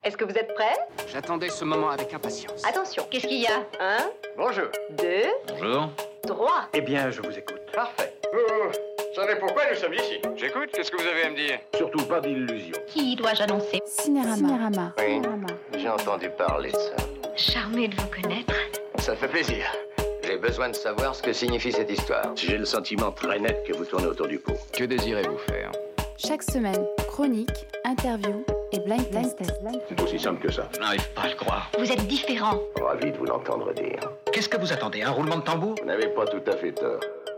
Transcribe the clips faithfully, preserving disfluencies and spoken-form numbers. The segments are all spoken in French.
Est-ce que vous êtes prêts? J'attendais ce moment avec impatience. Attention, qu'est-ce qu'il y a? Un, Bonjour. deux, Bonjour. trois. Eh bien, je vous écoute. Parfait. Vous savez pourquoi nous sommes ici? J'écoute, qu'est-ce que vous avez à me dire? Surtout pas d'illusion. Qui dois-je annoncer? Cinérama. Cinérama. Oui, Cinérama. j'ai entendu parler de ça. Charmé de vous connaître. Ça fait plaisir. J'ai besoin de savoir ce que signifie cette histoire. J'ai le sentiment très net que vous tournez autour du pot. Que désirez-vous faire? Chaque semaine, chronique, interview et blind test. C'est aussi simple que ça. Je n'arrive pas à le croire. Vous êtes différent. Ravi de vous l'entendre dire. Qu'est-ce que vous attendez? Un roulement de tambour? Vous n'avez pas tout à fait tort.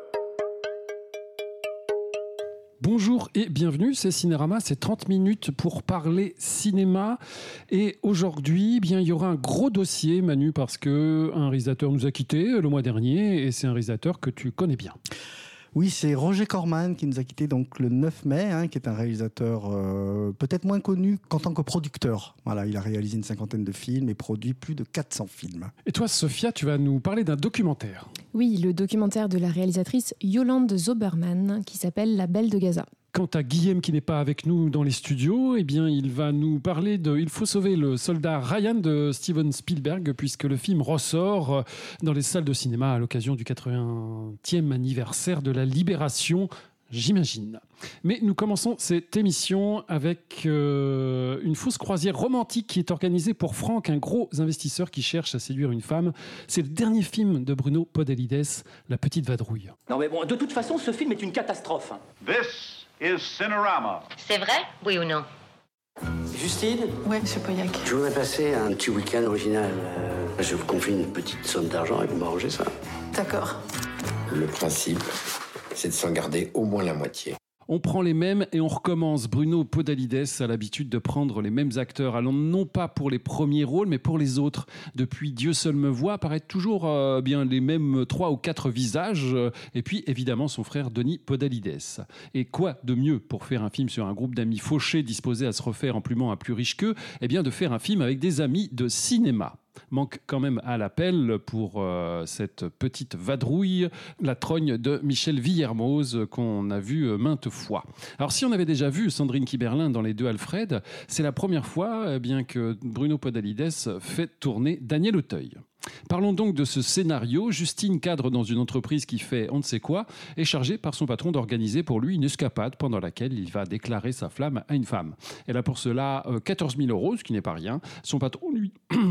Bonjour et bienvenue, c'est Cinérama, c'est trente minutes pour parler cinéma. Et aujourd'hui, eh bien, il y aura un gros dossier, Manu, parce qu'un réalisateur nous a quittés le mois dernier et c'est un réalisateur que tu connais bien. Oui, c'est Roger Corman qui nous a quittés donc le neuf mai, hein, qui est un réalisateur euh, peut-être moins connu qu'en tant que producteur. Voilà, il a réalisé une cinquantaine de films et produit plus de quatre cents films. Et toi, Sophia, tu vas nous parler d'un documentaire. Oui, le documentaire de la réalisatrice Yolande Zoberman qui s'appelle La Belle de Gaza. Quant à Guillaume qui n'est pas avec nous dans les studios, eh bien, il va nous parler de « Il faut sauver le soldat Ryan » de Steven Spielberg, puisque le film ressort dans les salles de cinéma à l'occasion du quatre-vingtième anniversaire de la Libération, j'imagine. Mais nous commençons cette émission avec euh, une fausse croisière romantique qui est organisée pour Franck, un gros investisseur qui cherche à séduire une femme. C'est le dernier film de Bruno Podalides, La Petite Vadrouille. Non mais bon, de toute façon, ce film est une catastrophe. This is Cinerama. C'est vrai, oui ou non? Justine? Oui, monsieur Pauillac. Je voudrais passer un petit week-end original. Euh, je vous confie une petite somme d'argent et vous m'arrangez ça. D'accord. Le principe, c'est de s'en garder au moins la moitié. On prend les mêmes et on recommence. Bruno Podalides a l'habitude de prendre les mêmes acteurs, allant non pas pour les premiers rôles, mais pour les autres. Depuis Dieu seul me voit, apparaît toujours euh, bien les mêmes trois ou quatre visages. Et puis, évidemment, son frère Denis Podalides. Et quoi de mieux pour faire un film sur un groupe d'amis fauchés disposés à se refaire en plumant à plus riche qu'eux? Eh bien, de faire un film avec des amis de cinéma. Manque quand même à l'appel pour euh, cette petite vadrouille, La Trogne de Michel Villermoz, qu'on a vu euh, maintes fois. Alors, si on avait déjà vu Sandrine Kiberlin dans Les Deux Alfred, c'est la première fois eh bien, que Bruno Podalides fait tourner Daniel Auteuil. Parlons donc de ce scénario. Justine, cadre dans une entreprise qui fait on ne sait quoi, est chargée par son patron d'organiser pour lui une escapade pendant laquelle il va déclarer sa flamme à une femme. Elle a pour cela euh, quatorze mille euros, ce qui n'est pas rien. Son patron, lui...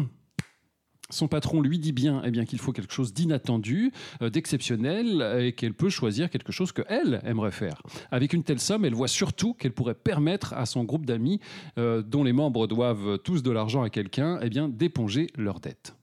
Son patron lui dit bien, eh bien qu'il faut quelque chose d'inattendu, euh, d'exceptionnel, et qu'elle peut choisir quelque chose qu'elle aimerait faire. Avec une telle somme, elle voit surtout qu'elle pourrait permettre à son groupe d'amis, euh, dont les membres doivent tous de l'argent à quelqu'un, eh bien d'éponger leurs dettes.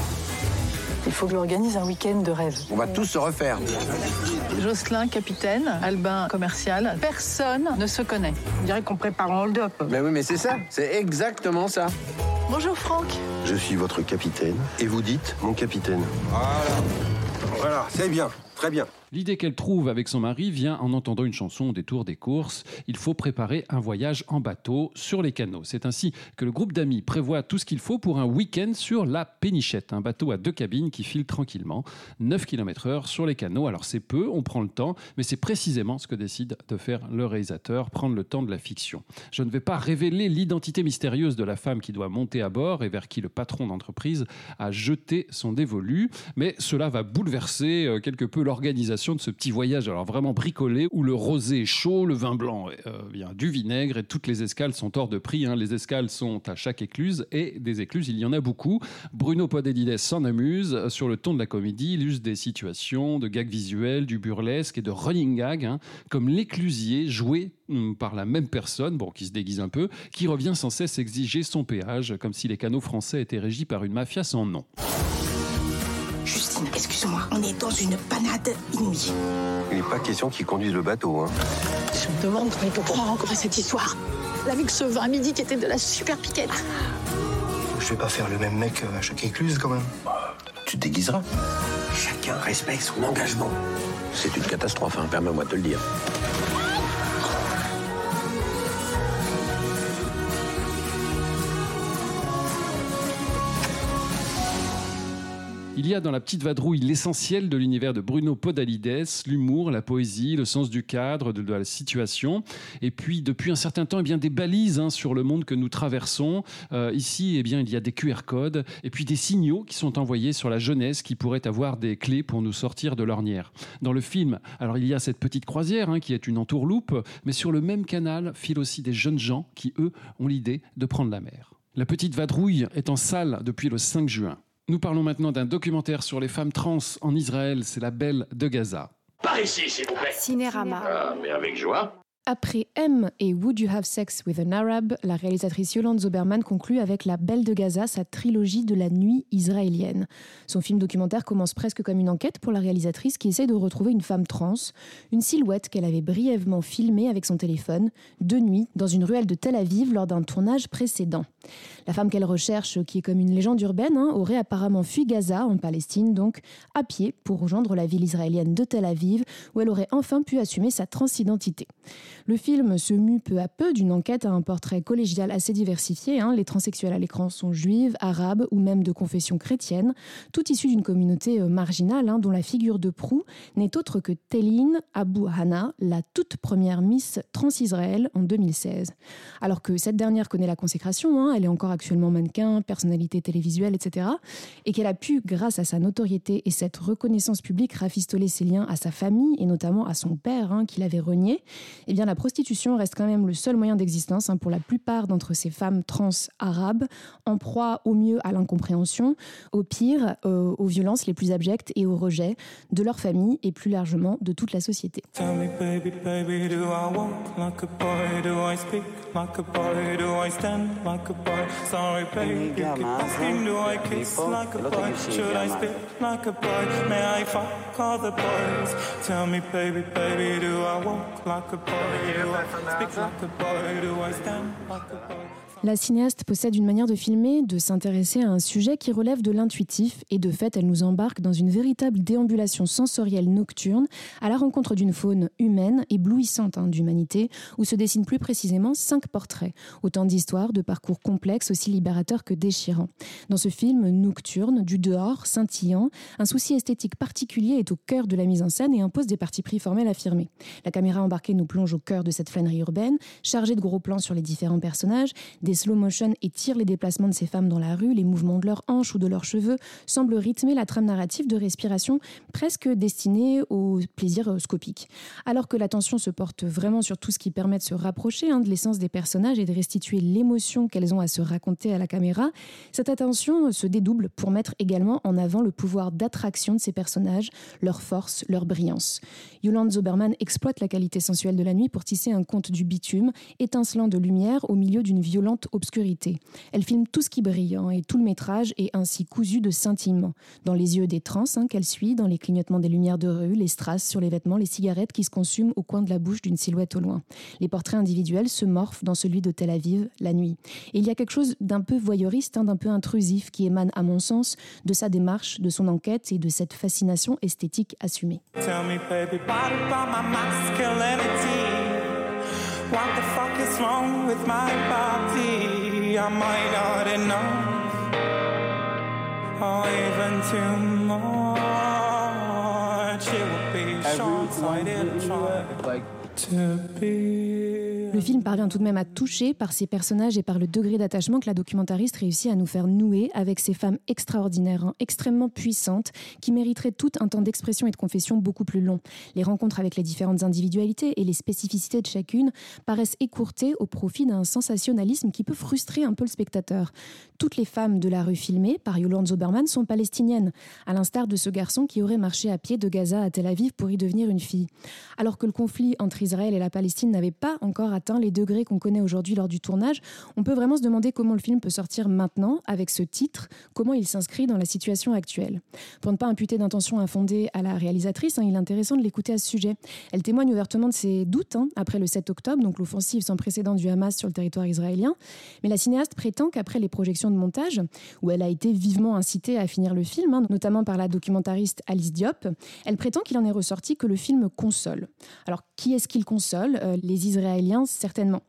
Il faut que j'organise un week-end de rêve. On va tous se refaire. Jocelyn, capitaine, Albin, commercial. Personne ne se connaît. On dirait qu'on prépare un hold-up. Mais oui, mais c'est ça, c'est exactement ça. Bonjour Franck. Je suis votre capitaine et vous dites mon capitaine. Voilà, voilà, c'est bien, très bien. L'idée qu'elle trouve avec son mari vient en entendant une chanson au détour des courses. Il faut préparer un voyage en bateau sur les canaux. C'est ainsi que le groupe d'amis prévoit tout ce qu'il faut pour un week-end sur la Pénichette, un bateau à deux cabines qui file tranquillement, neuf kilomètres heure sur les canaux. Alors c'est peu, on prend le temps, mais c'est précisément ce que décide de faire le réalisateur, prendre le temps de la fiction. Je ne vais pas révéler l'identité mystérieuse de la femme qui doit monter à bord et vers qui le patron d'entreprise a jeté son dévolu, mais cela va bouleverser quelque peu l'organisation de ce petit voyage, alors vraiment bricolé, où le rosé est chaud, le vin blanc euh, vient du vinaigre et toutes les escales sont hors de prix. Hein. Les escales sont à chaque écluse et des écluses, il y en a beaucoup. Bruno Podalides s'en amuse sur le ton de la comédie. Il use des situations, de gags visuels, du burlesque et de running gag, hein, comme l'éclusier joué hum, par la même personne, bon, qui se déguise un peu, qui revient sans cesse exiger son péage, comme si les canaux français étaient régis par une mafia sans nom. Justine, excuse-moi, on est dans une panade inouïe. Il n'est pas question qu'ils conduisent le bateau. Hein. Je me demande comment il peut croire encore à cette histoire. Avec ce vin à midi qui était de la super piquette. Je vais pas faire le même mec à chaque écluse quand même. Tu te déguiseras. Chacun respecte son engagement. C'est une catastrophe, hein, permets-moi de te le dire. Il y a dans La Petite Vadrouille l'essentiel de l'univers de Bruno Podalides, l'humour, la poésie, le sens du cadre, de, de la situation. Et puis, depuis un certain temps, eh bien, des balises hein, sur le monde que nous traversons. Euh, ici, eh bien, il y a des Q R codes et puis des signaux qui sont envoyés sur la jeunesse qui pourraient avoir des clés pour nous sortir de l'ornière. Dans le film, alors il y a cette petite croisière hein, qui est une entourloupe, mais sur le même canal filent aussi des jeunes gens qui, eux, ont l'idée de prendre la mer. La Petite Vadrouille est en salle depuis le cinq juin. Nous parlons maintenant d'un documentaire sur les femmes trans en Israël, c'est La Belle de Gaza. Par ici, s'il vous plaît. Cinérama. Ah, mais avec joie. Après M et Would You Have Sex with an Arab, la réalisatrice Yolande Zoberman conclut avec La Belle de Gaza, sa trilogie de la nuit israélienne. Son film documentaire commence presque comme une enquête pour la réalisatrice qui essaie de retrouver une femme trans, une silhouette qu'elle avait brièvement filmée avec son téléphone, de nuit, dans une ruelle de Tel Aviv lors d'un tournage précédent. La femme qu'elle recherche, qui est comme une légende urbaine, hein, aurait apparemment fui Gaza, en Palestine, donc à pied, pour rejoindre la ville israélienne de Tel Aviv, où elle aurait enfin pu assumer sa transidentité. Le film se mue peu à peu d'une enquête à un portrait collégial assez diversifié. Hein. Les transsexuels à l'écran sont juives, arabes ou même de confession chrétienne, tout issus d'une communauté euh, marginale hein, dont la figure de proue n'est autre que Télin Abou Hana, la toute première Miss Trans-Israël en deux mille seize. Alors que cette dernière connaît la consécration, hein, elle est encore actuellement mannequin, personnalité télévisuelle, et cetera, et qu'elle a pu, grâce à sa notoriété et cette reconnaissance publique, rafistoler ses liens à sa famille et notamment à son père hein, qui l'avait renié, eh bien la prostitution reste quand même le seul moyen d'existence hein, pour la plupart d'entre ces femmes trans arabes, en proie au mieux à l'incompréhension, au pire euh, aux violences les plus abjectes et au rejet de leur famille et plus largement de toute la société. Tell me, baby, baby, do I walk like a boy? Do I speak like a boy? Do I stand like a boy? Sorry, baby, keep asking, do I kiss like a boy? Should I spit like a boy? May I fuck all the boys? Tell me, baby, baby, do I walk like a boy? Do I speak like a boy? Do I stand like a boy? La cinéaste possède une manière de filmer, de s'intéresser à un sujet qui relève de l'intuitif et de fait, elle nous embarque dans une véritable déambulation sensorielle nocturne à la rencontre d'une faune humaine, éblouissante hein, d'humanité, où se dessinent plus précisément cinq portraits. Autant d'histoires, de parcours complexes, aussi libérateurs que déchirants. Dans ce film nocturne, du dehors, scintillant, un souci esthétique particulier est au cœur de la mise en scène et impose des partis pris formels affirmés. La caméra embarquée nous plonge au cœur de cette flânerie urbaine, chargée de gros plans sur les différents personnages, des slow motion étirent les déplacements de ces femmes dans la rue, les mouvements de leurs hanches ou de leurs cheveux semblent rythmer la trame narrative de respiration presque destinée au plaisir scopique. Alors que l'attention se porte vraiment sur tout ce qui permet de se rapprocher hein, de l'essence des personnages et de restituer l'émotion qu'elles ont à se raconter à la caméra, cette attention se dédouble pour mettre également en avant le pouvoir d'attraction de ces personnages, leur force, leur brillance. Yolande Zoberman exploite la qualité sensuelle de la nuit pour tisser un conte du bitume, étincelant de lumière au milieu d'une violente obscurité. Elle filme tout ce qui brille hein, et tout le métrage est ainsi cousu de scintillements. Dans les yeux des trans hein, qu'elle suit, dans les clignotements des lumières de rue, les strass sur les vêtements, les cigarettes qui se consument au coin de la bouche d'une silhouette au loin. Les portraits individuels se morphent dans celui de Tel Aviv, la nuit. Et il y a quelque chose d'un peu voyeuriste, hein, d'un peu intrusif qui émane, à mon sens, de sa démarche, de son enquête et de cette fascination esthétique assumée. Tell me, baby, what about my masculinity? What the fuck is wrong with my body? Am I not enough? Or even too much? It would be short-sighted trying to be. Le film parvient tout de même à toucher par ses personnages et par le degré d'attachement que la documentariste réussit à nous faire nouer avec ces femmes extraordinaires, hein, extrêmement puissantes, qui mériteraient tout un temps d'expression et de confession beaucoup plus long. Les rencontres avec les différentes individualités et les spécificités de chacune paraissent écourtées au profit d'un sensationnalisme qui peut frustrer un peu le spectateur. Toutes les femmes de la rue filmées par Yolande Zoberman sont palestiniennes, à l'instar de ce garçon qui aurait marché à pied de Gaza à Tel Aviv pour y devenir une fille. Alors que le conflit entre Israël et la Palestine n'avait pas encore atteint les degrés qu'on connaît aujourd'hui lors du tournage, on peut vraiment se demander comment le film peut sortir maintenant avec ce titre, comment il s'inscrit dans la situation actuelle. Pour ne pas imputer d'intention infondée à la réalisatrice, hein, il est intéressant de l'écouter à ce sujet. Elle témoigne ouvertement de ses doutes hein, après le sept octobre, donc l'offensive sans précédent du Hamas sur le territoire israélien, mais la cinéaste prétend qu'après les projections de montage, où elle a été vivement incitée à finir le film, hein, notamment par la documentariste Alice Diop, elle prétend qu'il en est ressorti que le film console. Alors, qui est-ce qu'il console ? euh, Les Israéliens, certainement.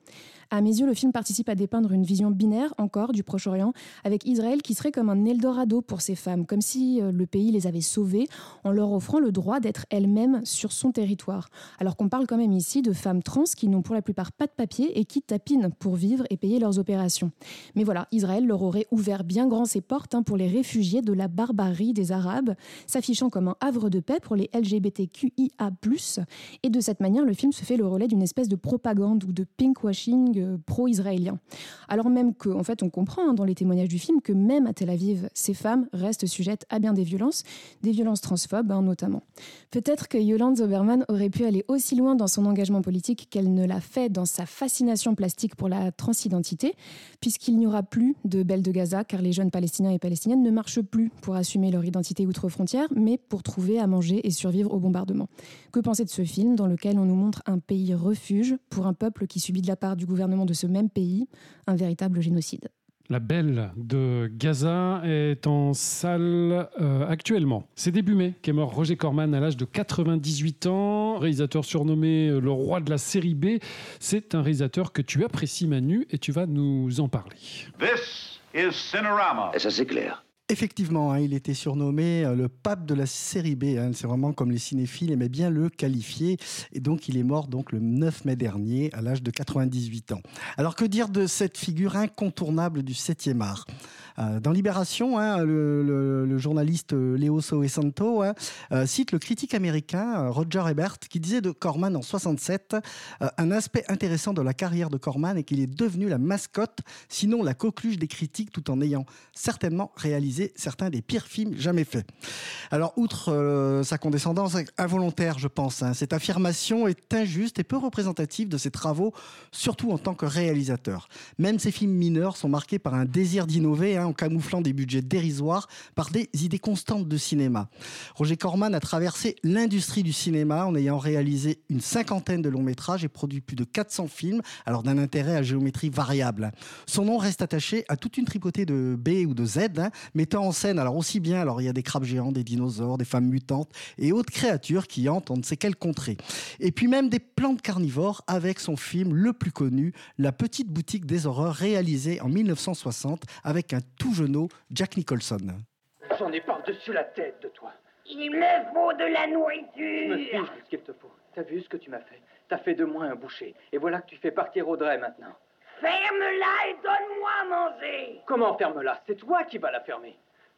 À mes yeux, le film participe à dépeindre une vision binaire, encore, du Proche-Orient, avec Israël qui serait comme un Eldorado pour ces femmes, comme si le pays les avait sauvées en leur offrant le droit d'être elles-mêmes sur son territoire. Alors qu'on parle quand même ici de femmes trans qui n'ont pour la plupart pas de papier et qui tapinent pour vivre et payer leurs opérations. Mais voilà, Israël leur aurait ouvert bien grand ses portes hein, pour les réfugiés de la barbarie des Arabes, s'affichant comme un havre de paix pour les L G B T Q I A plus. Et de cette manière, le film se fait le relais d'une espèce de propagande ou de pinkwashing euh, pro-israélien. Alors même que, en fait, on comprend hein, dans les témoignages du film que même à Tel Aviv, ces femmes restent sujettes à bien des violences, des violences transphobes hein, notamment. Peut-être que Yolande Zoberman aurait pu aller aussi loin dans son engagement politique qu'elle ne l'a fait dans sa fascination plastique pour la transidentité, puisqu'il n'y aura plus de Belle de Gaza, car les jeunes Palestiniens et Palestiniennes ne marchent plus pour assumer leur identité outre-frontière, mais pour trouver à manger et survivre au bombardement. Que penser de ce film dans lequel on nous montre un pays refuge pour un peuple qui subit de la part du gouvernement de ce même pays un véritable génocide ? La Belle de Gaza est en salle euh, actuellement. C'est début mai qu'est mort Roger Corman à l'âge de quatre-vingt-dix-huit ans, réalisateur surnommé le roi de la série B. C'est un réalisateur que tu apprécies, Manu, et tu vas nous en parler. This is Cinerama. Et ça, c'est clair. Effectivement, hein, il était surnommé euh, le pape de la série B. Hein, c'est vraiment comme les cinéphiles aimaient bien le qualifier. Et donc, il est mort donc, le neuf mai dernier, à l'âge de quatre-vingt-dix-huit ans. Alors, que dire de cette figure incontournable du septième art ? euh, Dans Libération, hein, le, le, le journaliste Leo Soesanto hein, euh, cite le critique américain Roger Ebert qui disait de Corman en soixante-sept euh, un aspect intéressant de la carrière de Corman est qu'il est devenu la mascotte, sinon la coqueluche des critiques, tout en ayant certainement réalisé certains des pires films jamais faits. Alors, outre euh, sa condescendance involontaire, je pense, hein, cette affirmation est injuste et peu représentative de ses travaux, surtout en tant que réalisateur. Même ses films mineurs sont marqués par un désir d'innover, hein, en camouflant des budgets dérisoires par des idées constantes de cinéma. Roger Corman a traversé l'industrie du cinéma en ayant réalisé une cinquantaine de longs métrages et produit plus de quatre cents films, alors d'un intérêt à géométrie variable. Son nom reste attaché à toute une tripotée de B ou de Z, hein, mettant en scène, alors aussi bien, alors il y a des crabes géants, des dinosaures, des femmes mutantes et autres créatures qui hantent on ne sait quelle contrée. Et puis même des plantes carnivores avec son film le plus connu, La Petite Boutique des Horreurs, réalisé en mille neuf cent soixante avec un tout jeuneau Jack Nicholson. J'en ai par-dessus la tête de toi. Il me faut de la nourriture. Je me fiche de ce qu'il te faut. T'as vu ce que tu m'as fait? T'as fait de moi un boucher. Et voilà que tu fais partir Audrey maintenant. Ferme-la et donne-moi à manger. Comment ferme-la? C'est toi qui vas la fermer.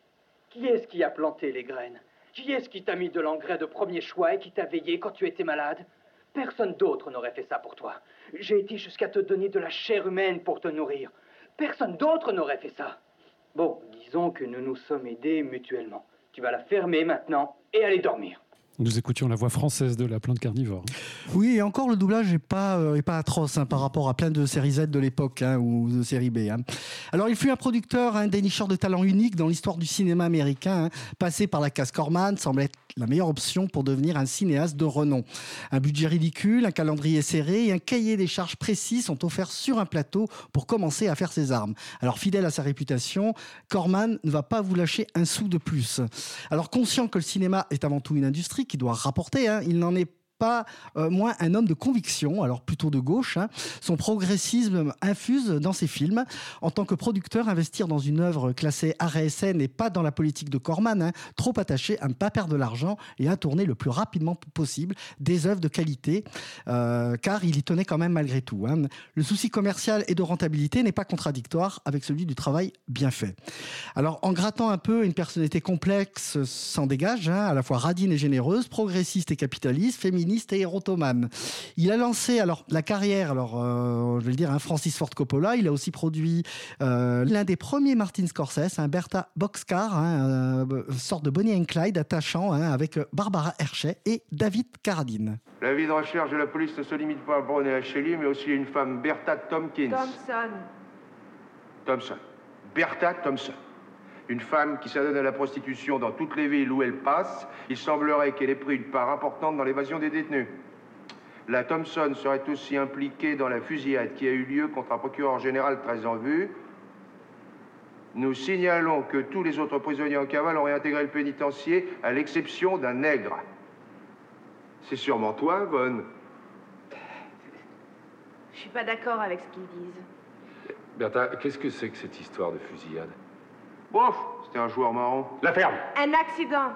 Qui est-ce qui a planté les graines? Qui est-ce qui t'a mis de l'engrais de premier choix et qui t'a veillé quand tu étais malade? Personne d'autre n'aurait fait ça pour toi. J'ai été jusqu'à te donner de la chair humaine pour te nourrir. Personne d'autre n'aurait fait ça. Bon, disons que nous nous sommes aidés mutuellement. Tu vas la fermer maintenant et aller dormir. Nous écoutions la voix française de La Plante Carnivore. Oui, et encore le doublage n'est pas, euh, est pas atroce hein, par rapport à plein de séries Z de l'époque hein, ou de séries B. Hein. Alors, il fut un producteur, un dénicheur de talent unique dans l'histoire du cinéma américain. Hein. Passé par la case Corman, semble être la meilleure option pour devenir un cinéaste de renom. Un budget ridicule, un calendrier serré et un cahier des charges précis sont offerts sur un plateau pour commencer à faire ses armes. Alors, fidèle à sa réputation, Corman ne va pas vous lâcher un sou de plus. Alors, conscient que le cinéma est avant tout une industrie qui doit rapporter, hein, il n'en est pas euh, moins un homme de conviction, alors plutôt de gauche. Hein. Son progressisme infuse dans ses films. En tant que producteur, investir dans une œuvre classée R S N et pas dans la politique de Corman, hein, trop attaché à ne pas perdre de l'argent et à tourner le plus rapidement possible des œuvres de qualité, euh, car il y tenait quand même malgré tout. Hein. Le souci commercial et de rentabilité n'est pas contradictoire avec celui du travail bien fait. Alors, en grattant un peu, une personnalité complexe s'en dégage, hein, à la fois radine et généreuse, progressiste et capitaliste, féministe et érotomane. Il a lancé alors la carrière, alors euh, je vais le dire, hein, Francis Ford Coppola. Il a aussi produit euh, l'un des premiers Martin Scorsese, un Bertha Boxcar, hein, euh, sorte de Bonnie and Clyde attachant hein, avec Barbara Hershey et David Carradine. La vie de recherche de la police ne se limite pas à Brown et à Shelley, mais aussi à une femme, Bertha Tompkins. Thompson. Thompson. Bertha Thompson. Une femme qui s'adonne à la prostitution dans toutes les villes où elle passe. Il semblerait qu'elle ait pris une part importante dans l'évasion des détenus. La Thompson serait aussi impliquée dans la fusillade qui a eu lieu contre un procureur général très en vue. Nous signalons que tous les autres prisonniers en cavale ont réintégré le pénitencier, à l'exception d'un nègre. C'est sûrement toi, Von. Je suis pas d'accord avec ce qu'ils disent. Bertha, qu'est-ce que c'est que cette histoire de fusillade? Bof, c'était un joueur marrant. La ferme. Un accident.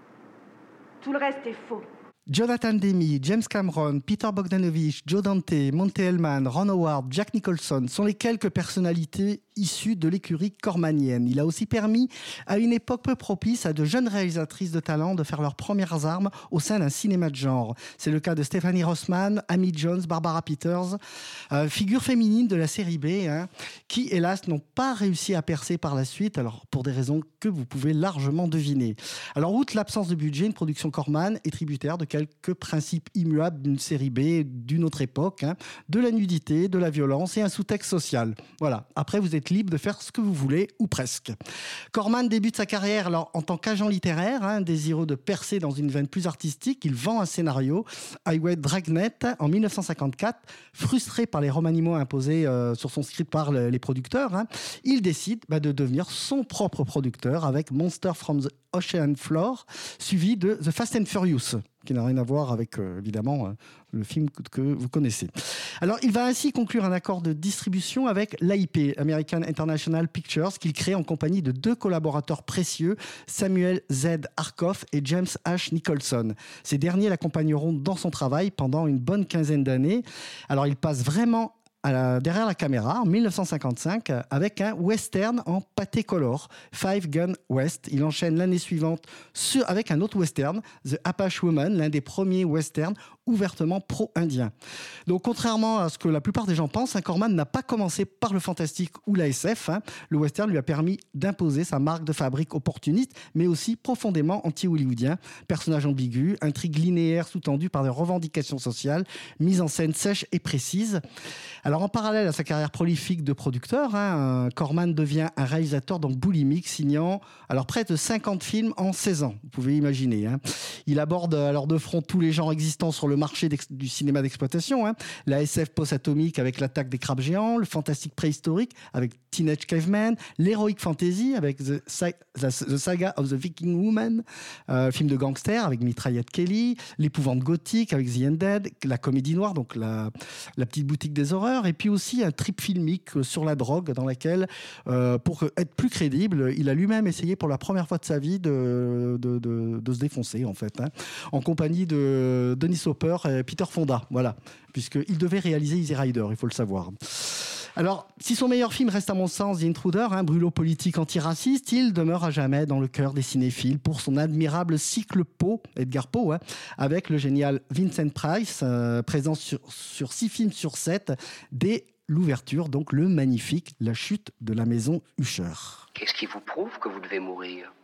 Tout le reste est faux. Jonathan Demme, James Cameron, Peter Bogdanovich, Joe Dante, Monte Hellman, Ron Howard, Jack Nicholson sont les quelques personnalités issues de l'écurie cormanienne. Il a aussi permis, à une époque peu propice, à de jeunes réalisatrices de talent de faire leurs premières armes au sein d'un cinéma de genre. C'est le cas de Stephanie Rossman, Amy Jones, Barbara Peters, euh, figures féminines de la série B, hein, qui, hélas, n'ont pas réussi à percer par la suite, alors pour des raisons que vous pouvez largement deviner. Alors, outre l'absence de budget, une production Corman est tributaire de quelques principes immuables d'une série B d'une autre époque, hein, de la nudité, de la violence et un sous-texte social. Voilà. Après, vous êtes libre de faire ce que vous voulez, ou presque. Corman débute sa carrière alors, en tant qu'agent littéraire, hein, désireux de percer dans une veine plus artistique. Il vend un scénario, Highway Dragnet, en mille neuf cent cinquante-quatre. Frustré par les remaniements imposés euh, sur son script par le, les producteurs, hein, il décide bah, de devenir son propre producteur avec Monster from the Ocean Floor, suivi de The Fast and Furious, qui n'a rien à voir avec, euh, évidemment, euh, le film que, que vous connaissez. Alors, il va ainsi conclure un accord de distribution avec l'A I P, American International Pictures, qu'il crée en compagnie de deux collaborateurs précieux, Samuel Z. Arkoff et James H. Nicholson. Ces derniers l'accompagneront dans son travail pendant une bonne quinzaine d'années. Alors, il passe vraiment à la, derrière la caméra en mille neuf cent cinquante-cinq avec un western en pâté color, Five Gun West. Il enchaîne l'année suivante sur, avec un autre western, The Apache Woman, l'un des premiers westerns ouvertement pro-indien. Donc, contrairement à ce que la plupart des gens pensent, hein, Corman n'a pas commencé par le fantastique ou la S F. Hein. Le western lui a permis d'imposer sa marque de fabrique opportuniste, mais aussi profondément anti-hollywoodien. Personnage ambigu, intrigue linéaire sous-tendue par des revendications sociales, mise en scène sèche et précise. Alors, en parallèle à sa carrière prolifique de producteur, hein, Corman devient un réalisateur donc boulimique, signant alors près de cinquante films en seize ans. Vous pouvez imaginer. Hein. Il aborde alors de front tous les genres existants sur le marché du cinéma d'exploitation. Hein. La S F post-atomique avec l'attaque des crabes géants, le fantastique préhistorique avec Teenage Caveman, l'heroic fantasy avec The, the, the Saga of the Viking Woman, euh, film de gangster avec Mitraillette Kelly, l'épouvante gothique avec The Undead, la comédie noire, donc la, la petite boutique des horreurs, et puis aussi un trip filmique sur la drogue dans laquelle, euh, pour être plus crédible, il a lui-même essayé pour la première fois de sa vie de, de, de, de se défoncer, en fait, hein, en compagnie de Dennis Hopper et Peter Fonda, voilà, puisqu'il devait réaliser Easy Rider, il faut le savoir. Alors, si son meilleur film reste à mon sens The Intruder, hein, brûlot politique antiraciste, il demeure à jamais dans le cœur des cinéphiles pour son admirable cycle Poe, Edgar Poe, hein, avec le génial Vincent Price, euh, présent sur, sur six films sur sept, dès l'ouverture, donc le magnifique La chute de la maison Usher. Qu'est-ce qui vous prouve que vous devez mourir?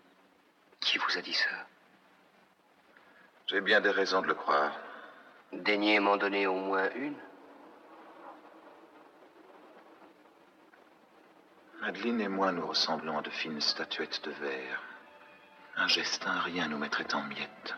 Qui vous a dit ça? J'ai bien des raisons de le croire. Daignez m'en donner au moins une. Madeleine et moi, nous ressemblons à de fines statuettes de verre. Un geste, un rien nous mettrait en miettes.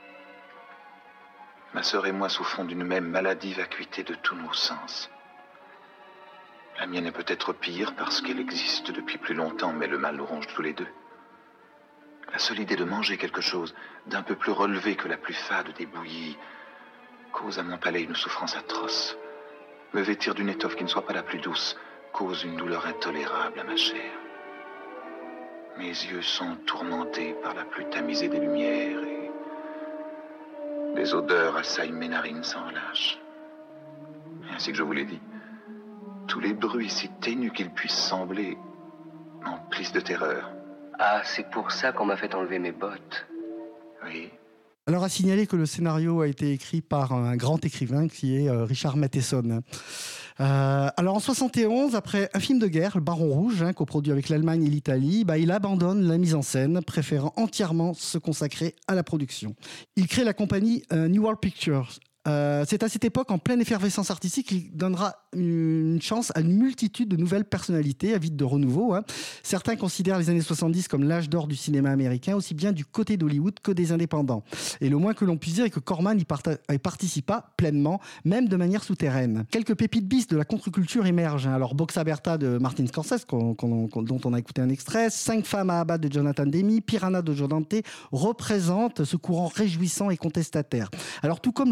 Ma sœur et moi souffrons d'une même maladie vacuité de tous nos sens. La mienne est peut-être pire parce qu'elle existe depuis plus longtemps, mais le mal nous ronge tous les deux. La seule idée de manger quelque chose d'un peu plus relevé que la plus fade des bouillies cause à mon palais une souffrance atroce. Me vêtir d'une étoffe qui ne soit pas la plus douce cause une douleur intolérable à ma chair. Mes yeux sont tourmentés par la plus tamisée des lumières et les odeurs assaillent mes narines sans relâche. Et ainsi que je vous l'ai dit, tous les bruits si ténus qu'ils puissent sembler m'emplissent de terreur. Ah, c'est pour ça qu'on m'a fait enlever mes bottes. Oui. Alors, à signaler que le scénario a été écrit par un grand écrivain qui est Richard Matheson. Euh, alors en soixante et onze, après un film de guerre, Le Baron Rouge, hein, coproduit avec l'Allemagne et l'Italie, bah, il abandonne la mise en scène, préférant entièrement se consacrer à la production. Il crée la compagnie euh, New World Pictures. Euh, c'est à cette époque, en pleine effervescence artistique, qu'il donnera une chance à une multitude de nouvelles personnalités avides de renouveau. Hein. Certains considèrent les années soixante-dix comme l'âge d'or du cinéma américain, aussi bien du côté d'Hollywood que des indépendants. Et le moins que l'on puisse dire est que Corman y, parta- y participa pleinement, même de manière souterraine. Quelques pépites bis de la contre-culture émergent. Hein. Alors, Box Aberta de Martin Scorsese, qu'on, qu'on, qu'on, dont on a écouté un extrait, Cinq femmes à abattre de Jonathan Demme, Piranha de Joe Dante, représentent ce courant réjouissant et contestataire. Alors, tout comme le délirant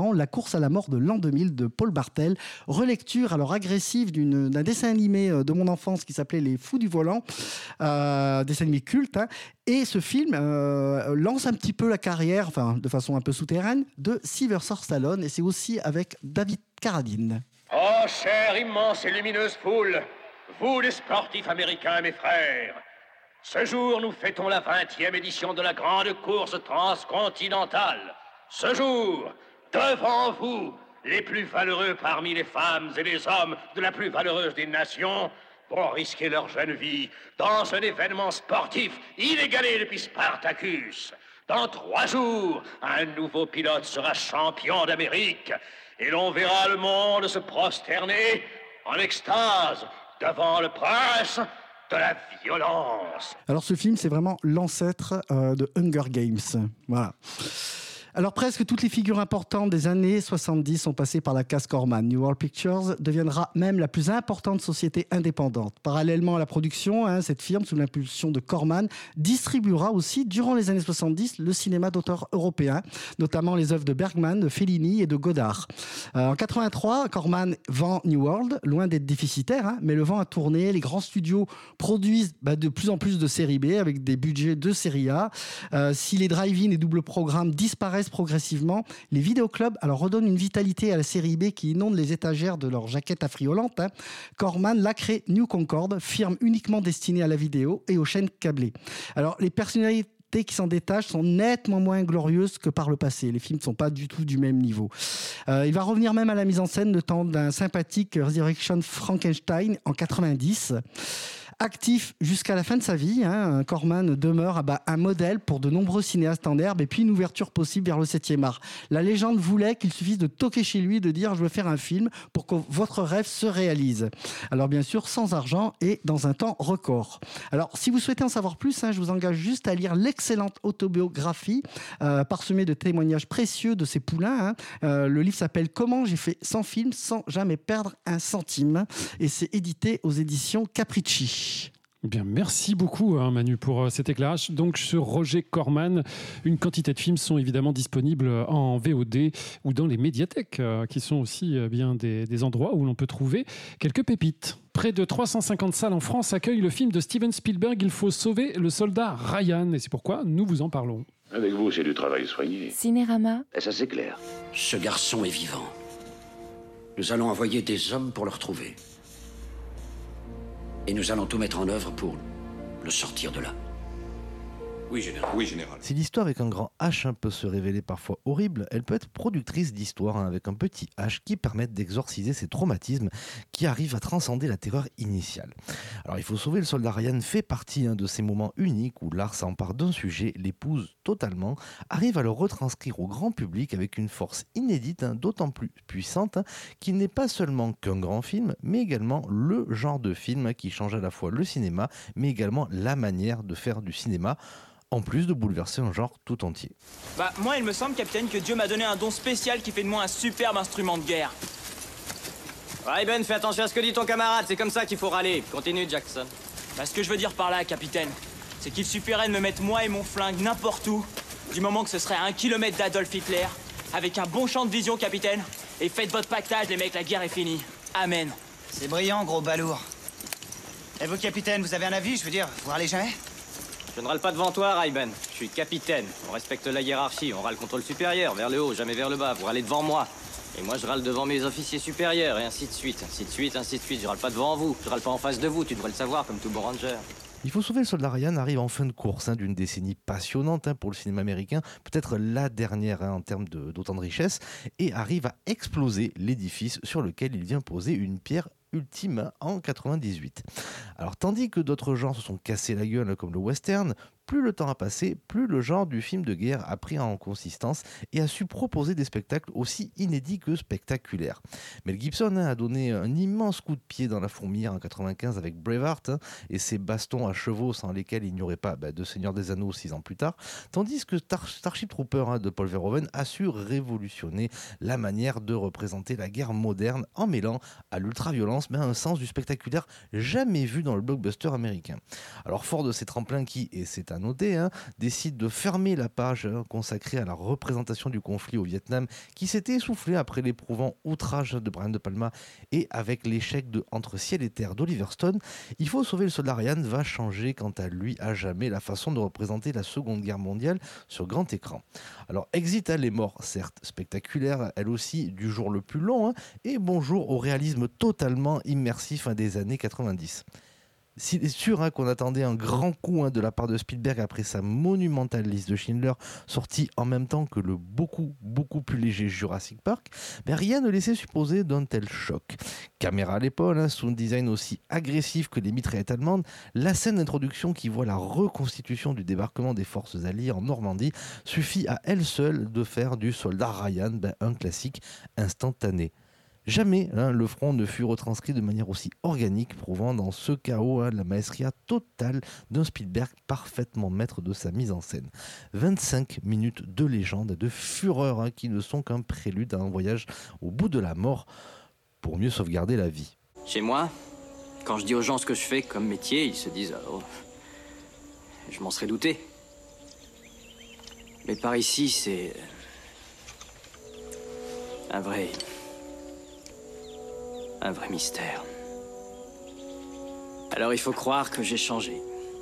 Mitterrand, La course à la mort de l'an deux mille de Paul Bartel, relecture alors agressive d'une, d'un dessin animé de mon enfance qui s'appelait Les Fous du Volant, euh, dessin animé culte, hein. Et ce film euh, lance un petit peu la carrière, enfin de façon un peu souterraine, de Sylvester Stallone, et c'est aussi avec David Carradine. Oh, chère, immense et lumineuse foule, vous les sportifs américains, mes frères, ce jour nous fêtons la vingtième édition de la grande course transcontinentale. Ce jour, devant vous, les plus valeureux parmi les femmes et les hommes de la plus valeureuse des nations vont risquer leur jeune vie dans un événement sportif inégalé depuis Spartacus. Dans trois jours, un nouveau pilote sera champion d'Amérique et l'on verra le monde se prosterner en extase devant le prince de la violence. Alors ce film, c'est vraiment l'ancêtre euh, de Hunger Games. Voilà. Alors presque toutes les figures importantes des années soixante-dix sont passées par la case Corman. New World Pictures deviendra même la plus importante société indépendante. Parallèlement à la production, hein, cette firme, sous l'impulsion de Corman, distribuera aussi, durant les années soixante-dix, le cinéma d'auteur européen, notamment les œuvres de Bergman, de Fellini et de Godard. Euh, en quatre-vingt-trois, Corman vend New World, loin d'être déficitaire, hein, mais le vent a tourné. Les grands studios produisent bah, de plus en plus de séries B avec des budgets de série A. Euh, si les drive-in et doubles programmes disparaissent progressivement, les vidéoclubs alors redonnent une vitalité à la série B qui inonde les étagères de leurs jaquettes affriolantes. Hein. Corman l'a créé New Concorde, firme uniquement destinée à la vidéo et aux chaînes câblées. Alors les personnalités qui s'en détachent sont nettement moins glorieuses que par le passé. Les films ne sont pas du tout du même niveau. Euh, il va revenir même à la mise en scène le temps d'un sympathique Resurrection Frankenstein en quatre-vingt-dix. Actif jusqu'à la fin de sa vie, hein, Corman demeure ah bah, un modèle pour de nombreux cinéastes en herbe et puis une ouverture possible vers le septième art. La légende voulait qu'il suffise de toquer chez lui et de dire « je veux faire un film » pour que votre rêve se réalise. Alors bien sûr, sans argent et dans un temps record. Alors si vous souhaitez en savoir plus, hein, je vous engage juste à lire l'excellente autobiographie euh, parsemée de témoignages précieux de ces poulains. Hein. Euh, le livre s'appelle « Comment j'ai fait cent films sans jamais perdre un centime » et c'est édité aux éditions Capricci. Bien, merci beaucoup hein, Manu pour euh, cet éclairage. Donc sur Roger Corman, une quantité de films sont évidemment disponibles en V O D ou dans les médiathèques, euh, qui sont aussi euh, bien des, des endroits où l'on peut trouver quelques pépites. Près de trois cent cinquante salles en France accueillent le film de Steven Spielberg, Il faut sauver le soldat Ryan, et c'est pourquoi nous vous en parlons. Avec vous, c'est du travail soigné. Cinérama. Et ça, c'est clair. Ce garçon est vivant. Nous allons envoyer des hommes pour le retrouver. Et nous allons tout mettre en œuvre pour le sortir de là. Oui, général. Oui, général. Si l'histoire avec un grand H hein, peut se révéler parfois horrible, elle peut être productrice d'histoire hein, avec un petit H qui permettent d'exorciser ces traumatismes qui arrivent à transcender la terreur initiale. Alors, Il faut sauver le soldat Ryan fait partie hein, de ces moments uniques où l'art s'empare d'un sujet, l'épouse totalement, arrive à le retranscrire au grand public avec une force inédite, hein, d'autant plus puissante, hein, qu'il n'est pas seulement qu'un grand film, mais également le genre de film hein, qui change à la fois le cinéma, mais également la manière de faire du cinéma, en plus de bouleverser un genre tout entier. Bah, moi, il me semble, capitaine, que Dieu m'a donné un don spécial qui fait de moi un superbe instrument de guerre. Ouais, Ben, fais attention à ce que dit ton camarade, c'est comme ça qu'il faut râler. Continue, Jackson. Bah, ce que je veux dire par là, capitaine, c'est qu'il suffirait de me mettre moi et mon flingue n'importe où, du moment que ce serait à un kilomètre d'Adolf Hitler, avec un bon champ de vision, capitaine, et faites votre pactage, les mecs, la guerre est finie. Amen. C'est brillant, gros balourd. Et vous, capitaine, vous avez un avis, je veux dire, vous râlez jamais? Je ne râle pas devant toi, Ray-Ben. Je suis capitaine. On respecte la hiérarchie. On râle contre le supérieur, vers le haut, jamais vers le bas. Vous râlez devant moi. Et moi, je râle devant mes officiers supérieurs, et ainsi de suite. Ainsi de suite, ainsi de suite. Je râle pas devant vous. Je râle pas en face de vous. Tu devrais le savoir, comme tout bon ranger. Il faut sauver le soldat Ryan arrive en fin de course hein, d'une décennie passionnante hein, pour le cinéma américain, peut-être la dernière hein, en termes de, d'autant de richesse, et arrive à exploser l'édifice sur lequel il vient poser une pierre ultime en quatre-vingt-dix-huit. Alors tandis que d'autres genres se sont cassés la gueule comme le western, plus le temps a passé, plus le genre du film de guerre a pris en consistance et a su proposer des spectacles aussi inédits que spectaculaires. Mel Gibson hein, a donné un immense coup de pied dans la fourmilière en quatre-vingt-quinze avec Braveheart hein, et ses bastons à chevaux sans lesquels il n'y aurait pas bah, de Seigneur des Anneaux six ans plus tard, tandis que Star- Starship Trooper hein, de Paul Verhoeven a su révolutionner la manière de représenter la guerre moderne en mêlant à l'ultra-violence France mais un sens du spectaculaire jamais vu dans le blockbuster américain. Alors fort de ces tremplins qui, et c'est à noter, hein, décident de fermer la page hein, consacrée à la représentation du conflit au Vietnam qui s'était essoufflé après l'éprouvant outrage de Brian De Palma et avec l'échec de Entre ciel et terre d'Oliver Stone, Il faut sauver le soldat Ryan va changer quant à lui à jamais la façon de représenter la Seconde Guerre mondiale sur grand écran. Alors Exit à les morts, certes spectaculaire, elle aussi du jour le plus long, hein, et bonjour au réalisme totalement immersif hein, des années quatre-vingt-dix. S'il est sûr hein, qu'on attendait un grand coup hein, de la part de Spielberg après sa monumentale liste de Schindler, sortie en même temps que le beaucoup, beaucoup plus léger Jurassic Park, ben rien ne laissait supposer d'un tel choc. Caméra à l'épaule, hein, sound design aussi agressif que les mitraillettes allemandes, la scène d'introduction qui voit la reconstitution du débarquement des forces alliées en Normandie suffit à elle seule de faire du soldat Ryan ben, un classique instantané. Jamais hein, le front ne fut retranscrit de manière aussi organique, prouvant dans ce chaos hein, la maestria totale d'un Spielberg parfaitement maître de sa mise en scène. vingt-cinq minutes de légende, de fureur hein, qui ne sont qu'un prélude à un voyage au bout de la mort pour mieux sauvegarder la vie. Chez moi, quand je dis aux gens ce que je fais comme métier, ils se disent « Oh, je m'en serais douté ». Mais par ici, c'est un vrai... un vrai mystère. Alors il faut croire que j'ai changé.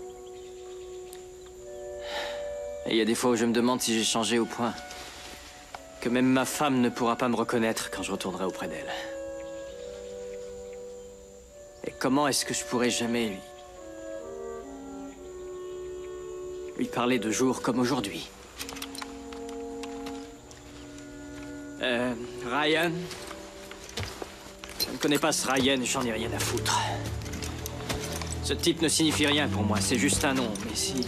Et il y a des fois où je me demande si j'ai changé au point que même ma femme ne pourra pas me reconnaître quand je retournerai auprès d'elle. Et comment est-ce que je pourrais jamais lui... lui parler de jours comme aujourd'hui? Euh... Ryan... Je ne connais pas ce Ryan, j'en ai rien à foutre. Ce type ne signifie rien pour moi, c'est juste un nom. Mais si...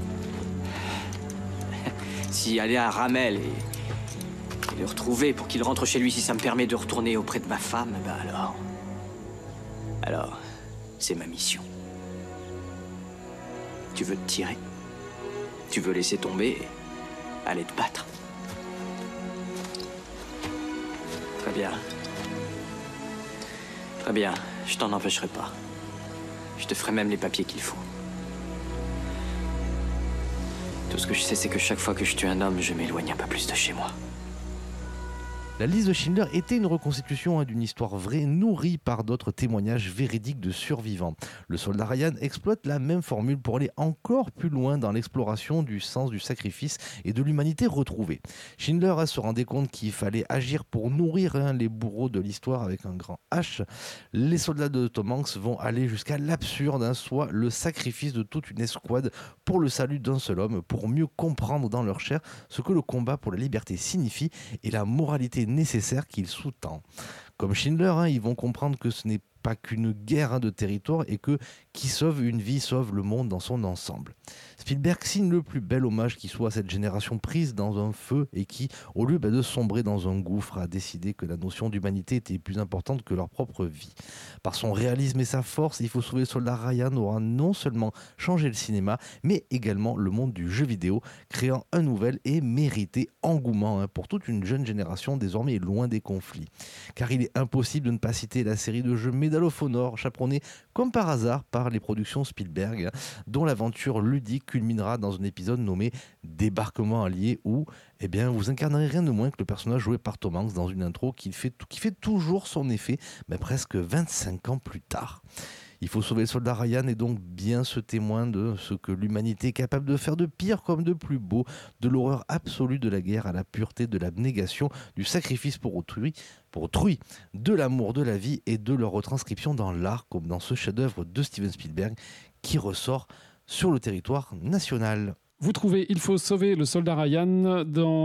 si aller à Ramel et... et le retrouver pour qu'il rentre chez lui, si ça me permet de retourner auprès de ma femme, ben alors... Alors, c'est ma mission. Tu veux te tirer? Tu veux laisser tomber et aller te battre? Très bien. Très bien, je t'en empêcherai pas. Je te ferai même les papiers qu'il faut. Tout ce que je sais, c'est que chaque fois que je tue un homme, je m'éloigne un peu plus de chez moi. La liste de Schindler était une reconstitution hein, d'une histoire vraie nourrie par d'autres témoignages véridiques de survivants. Le soldat Ryan exploite la même formule pour aller encore plus loin dans l'exploration du sens du sacrifice et de l'humanité retrouvée. Schindler hein, se rendait compte qu'il fallait agir pour nourrir hein, les bourreaux de l'histoire avec un grand H. Les soldats de Tom Hanks vont aller jusqu'à l'absurde, hein, soit le sacrifice de toute une escouade pour le salut d'un seul homme, pour mieux comprendre dans leur chair ce que le combat pour la liberté signifie et la moralité nécessaire qu'il sous-tend. Comme Schindler, hein, ils vont comprendre que ce n'est pas qu'une guerre hein, de territoire et que qui sauve une vie sauve le monde dans son ensemble. Spielberg signe le plus bel hommage qui soit à cette génération prise dans un feu et qui, au lieu bah, de sombrer dans un gouffre, a décidé que la notion d'humanité était plus importante que leur propre vie. Par son réalisme et sa force, Il faut sauver le soldat Ryan aura non seulement changé le cinéma, mais également le monde du jeu vidéo, créant un nouvel et mérité engouement hein, pour toute une jeune génération désormais loin des conflits. Car il est impossible de ne pas citer la série de jeux Medal of Honor, chaperonnée comme par hasard par les productions Spielberg, dont l'aventure ludique culminera dans un épisode nommé Débarquement allié où eh bien, vous incarnerez rien de moins que le personnage joué par Tom Hanks dans une intro qui fait, qui fait toujours son effet, mais presque vingt-cinq ans plus tard. Il faut sauver le soldat Ryan est donc bien ce témoin de ce que l'humanité est capable de faire de pire comme de plus beau, de l'horreur absolue de la guerre à la pureté de l'abnégation, du sacrifice pour autrui, pour autrui, de l'amour de la vie et de leur retranscription dans l'art, comme dans ce chef-d'œuvre de Steven Spielberg qui ressort sur le territoire national. Vous trouvez Il faut sauver le soldat Ryan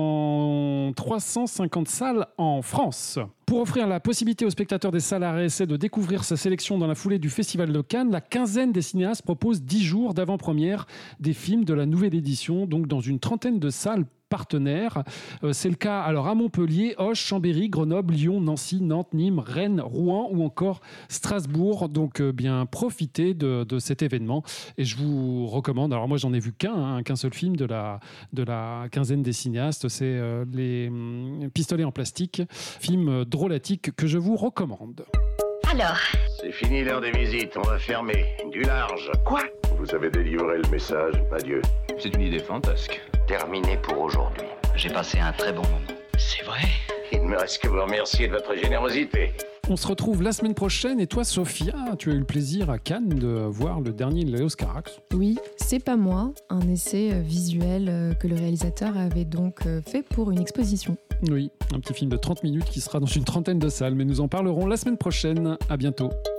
dans trois cent cinquante salles en France. Pour offrir la possibilité aux spectateurs des salles R S C de découvrir sa sélection dans la foulée du Festival de Cannes, la quinzaine des cinéastes propose dix jours d'avant-première des films de la nouvelle édition, donc dans une trentaine de salles partenaires. Euh, c'est le cas alors à Montpellier, Auch, Chambéry, Grenoble, Lyon, Nancy, Nantes, Nîmes, Rennes, Rouen ou encore Strasbourg. Donc euh, bien profitez de, de cet événement et je vous recommande, alors moi j'en ai vu qu'un, hein, qu'un seul film de la, de la quinzaine des cinéastes, c'est euh, Les hum, Pistolets en plastique, film drôlatique que je vous recommande. Alors? C'est fini l'heure des visites, on va fermer. Du large. Quoi? Vous avez délivré le message, adieu. C'est une idée fantasque. Terminé pour aujourd'hui. J'ai passé un très bon moment. C'est vrai? Il ne me reste que vous remercier de votre générosité. On se retrouve la semaine prochaine. Et toi, Sophia, tu as eu le plaisir à Cannes de voir le dernier Léos Carax. Oui, C'est pas moi, un essai visuel que le réalisateur avait donc fait pour une exposition. Oui, un petit film de trente minutes qui sera dans une trentaine de salles. Mais nous en parlerons la semaine prochaine. À bientôt.